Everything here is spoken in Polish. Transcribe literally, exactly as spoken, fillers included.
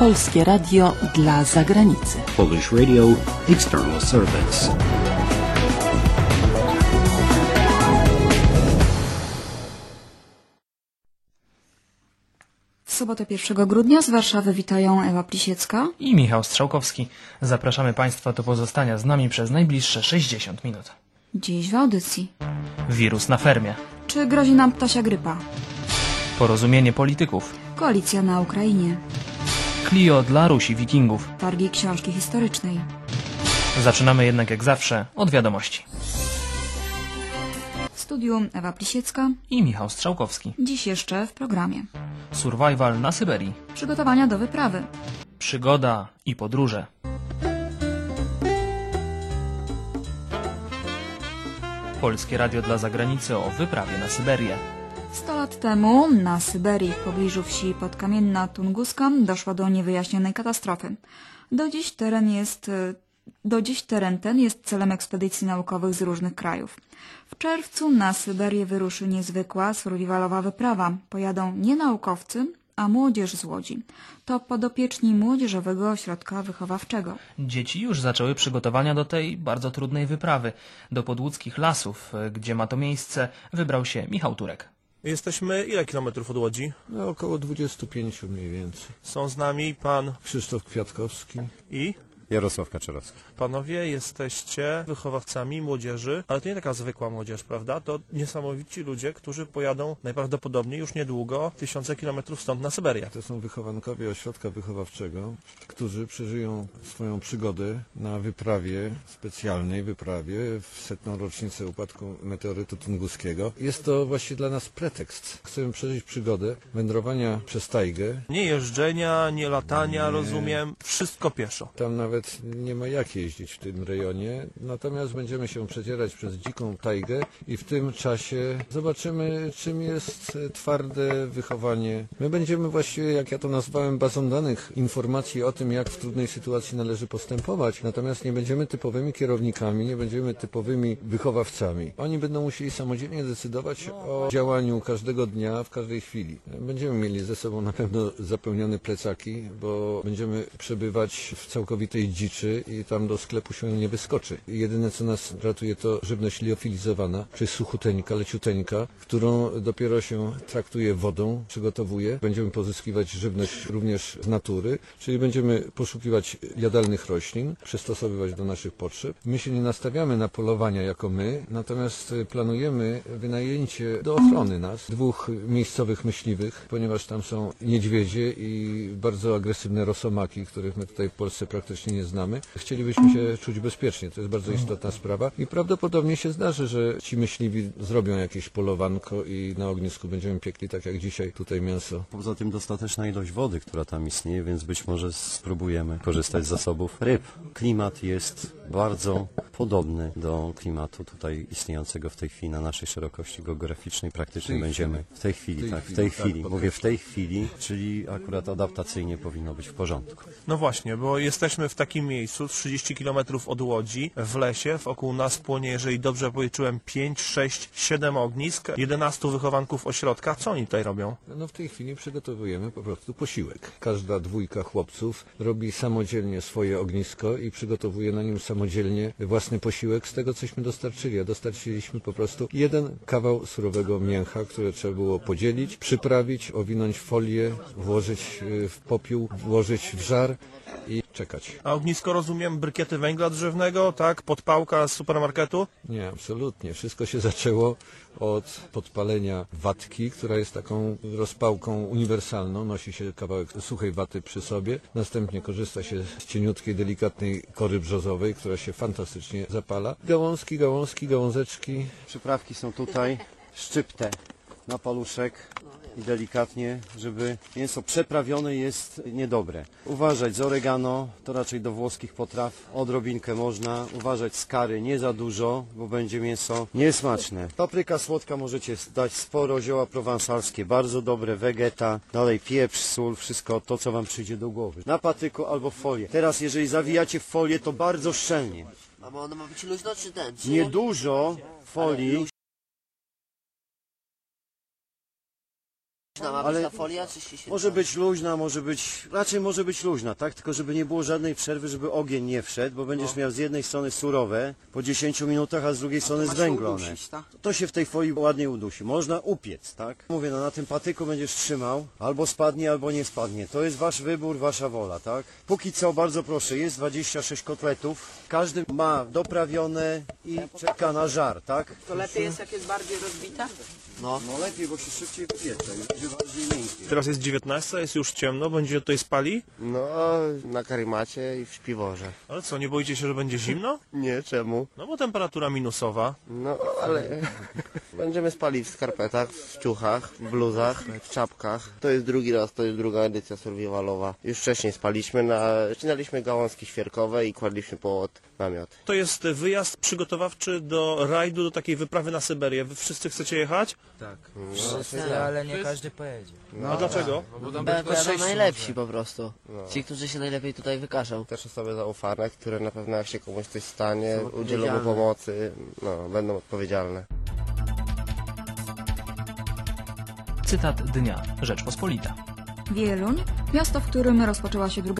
Polskie Radio dla zagranicy. Polish Radio External Service. W sobotę pierwszego grudnia z Warszawy witają Ewa Plisiecka i Michał Strzałkowski. Zapraszamy Państwa do pozostania z nami przez najbliższe sześćdziesiąt minut. Dziś w audycji. Wirus na fermie. Czy grozi nam ptasia grypa? Porozumienie polityków. Koalicja na Ukrainie. Clio dla Rusi Wikingów. Targi książki historycznej. Zaczynamy jednak jak zawsze od wiadomości. W studiu Ewa Plisiecka i Michał Strzałkowski. Dziś jeszcze w programie. Survival na Syberii. Przygotowania do wyprawy. Przygoda i podróże. Polskie Radio dla zagranicy o wyprawie na Syberię. Sto lat temu na Syberii w pobliżu wsi Podkamienna Tunguska doszło do niewyjaśnionej katastrofy. Do dziś teren jest... Do dziś teren ten jest celem ekspedycji naukowych z różnych krajów. W czerwcu na Syberię wyruszy niezwykła, survivalowa wyprawa. Pojadą nie naukowcy, a młodzież z Łodzi. To podopieczni Młodzieżowego Ośrodka Wychowawczego. Dzieci już zaczęły przygotowania do tej bardzo trudnej wyprawy. Do podłódzkich lasów, gdzie ma to miejsce, wybrał się Michał Turek. Jesteśmy ile kilometrów od Łodzi? No, około dwudziestu pięciu mniej więcej. Są z nami pan Krzysztof Kwiatkowski i Jarosław Kaczorowski. Panowie jesteście wychowawcami młodzieży, ale to nie taka zwykła młodzież, prawda? To niesamowici ludzie, którzy pojadą najprawdopodobniej już niedługo tysiące kilometrów stąd na Syberię. To są wychowankowie Ośrodka Wychowawczego, którzy przeżyją swoją przygodę na wyprawie, specjalnej wyprawie w setną rocznicę upadku meteorytu tunguskiego. Jest to właśnie dla nas pretekst. Chcemy przeżyć przygodę wędrowania przez tajgę. Nie jeżdżenia, nie latania, Nie. rozumiem, wszystko pieszo. Tam nawet nie ma jak jeździć w tym rejonie, natomiast będziemy się przedzierać przez dziką tajgę i w tym czasie zobaczymy, czym jest twarde wychowanie. My będziemy właściwie, jak ja to nazwałem, bazą danych informacji o tym, jak w trudnej sytuacji należy postępować, natomiast nie będziemy typowymi kierownikami, nie będziemy typowymi wychowawcami. Oni będą musieli samodzielnie decydować o działaniu każdego dnia, w każdej chwili. Będziemy mieli ze sobą na pewno zapełnione plecaki, bo będziemy przebywać w całkowitej dziczy i tam do sklepu się nie wyskoczy. Jedyne, co nas ratuje, to żywność liofilizowana, czyli suchuteńka, leciuteńka, którą dopiero się traktuje wodą, przygotowuje. Będziemy pozyskiwać żywność również z natury, czyli będziemy poszukiwać jadalnych roślin, przystosowywać do naszych potrzeb. My się nie nastawiamy na polowania jako my, natomiast planujemy wynajęcie do ochrony nas dwóch miejscowych myśliwych, ponieważ tam są niedźwiedzie i bardzo agresywne rosomaki, których my tutaj w Polsce praktycznie nie znamy. Chcielibyśmy się czuć bezpiecznie, to jest bardzo istotna sprawa i prawdopodobnie się zdarzy, że ci myśliwi zrobią jakieś polowanko i na ognisku będziemy piekli, tak jak dzisiaj tutaj mięso. Poza tym dostateczna ilość wody, która tam istnieje, więc być może spróbujemy korzystać z zasobów ryb. Klimat jest bardzo podobny do klimatu tutaj istniejącego w tej chwili na naszej szerokości geograficznej. Praktycznie będziemy w tej chwili, tak, w tej chwili, mówię w tej chwili, czyli akurat adaptacyjnie powinno być w porządku. No właśnie, bo jesteśmy w takim miejscu, trzydzieści kilometrów od Łodzi, w lesie, wokół nas płonie, jeżeli dobrze policzyłem, pięć, sześć, siedem ognisk, jedenastu wychowanków ośrodka. Co oni tutaj robią? No w tej chwili przygotowujemy po prostu posiłek. Każda dwójka chłopców robi samodzielnie swoje ognisko i przygotowuje na nim samodzielnie własny posiłek z tego, cośmy dostarczyli. A dostarczyliśmy po prostu jeden kawał surowego mięcha, które trzeba było podzielić, przyprawić, owinąć w folię, włożyć w popiół, włożyć w żar i czekać. A ognisko, rozumiem, brykiety węgla drzewnego, tak? Podpałka z supermarketu? Nie, absolutnie. Wszystko się zaczęło od podpalenia watki, która jest taką rozpałką uniwersalną. Nosi się kawałek suchej waty przy sobie. Następnie korzysta się z cieniutkiej, delikatnej kory brzozowej, która się fantastycznie zapala. Gałązki, gałązki, gałązeczki. Przyprawki są tutaj, szczyptę na paluszek i delikatnie, żeby mięso przeprawione jest niedobre. Uważać z oregano, to raczej do włoskich potraw, odrobinkę można. Uważać z curry, nie za dużo, bo będzie mięso niesmaczne. Papryka słodka możecie dać sporo, zioła prowansalskie, bardzo dobre, wegeta, dalej pieprz, sól, wszystko to, co wam przyjdzie do głowy. Na patyku albo w folię. Teraz, jeżeli zawijacie w folię, to bardzo szczelnie. A ona ma być luźno czy ten? Czy Nie dużo folii. Ma być Ale ta folia, czy się się... może być luźna, może być, raczej może być luźna, tak? Tylko żeby nie było żadnej przerwy, żeby ogień nie wszedł, bo będziesz miał z jednej strony surowe po dziesięciu minutach, a z drugiej strony zwęglone. To się w tej folii ładnie udusi. Można upiec, tak? Mówię, no na tym patyku będziesz trzymał, albo spadnie, albo nie spadnie. To jest wasz wybór, wasza wola, tak? Póki co, bardzo proszę, jest dwadzieścia sześć kotletów. Każdy ma doprawione i czeka na żar, tak? To lepiej jest, jak jest bardziej rozbita? No, no lepiej, bo się szybciej piecze, będzie bardziej miękkie. Teraz jest dziewiętnasta, jest już ciemno, będzie tutaj spali? No, na karimacie i w śpiworze. Ale co, nie boicie się, że będzie zimno? Nie, czemu? No bo temperatura minusowa. No, ale będziemy spali w skarpetach, w ciuchach, w bluzach, w czapkach. To jest drugi raz, to jest druga edycja survivalowa. Już wcześniej spaliśmy, na... ścinaliśmy gałązki świerkowe i kładliśmy pod namiot. To jest wyjazd przygotowawczy do rajdu, do takiej wyprawy na Syberię. Wy wszyscy chcecie jechać? Tak. No, ale nie każdy pojedzie. No, a dlaczego? Będą najlepsi po prostu. Ci, którzy się najlepiej tutaj wykażą. Też osoby zaufane, które na pewno jak się komuś coś stanie, udzielą mu pomocy, no, będą odpowiedzialne. Cytat dnia. Rzeczpospolita. Wieluń, miasto, w którym rozpoczęła się druga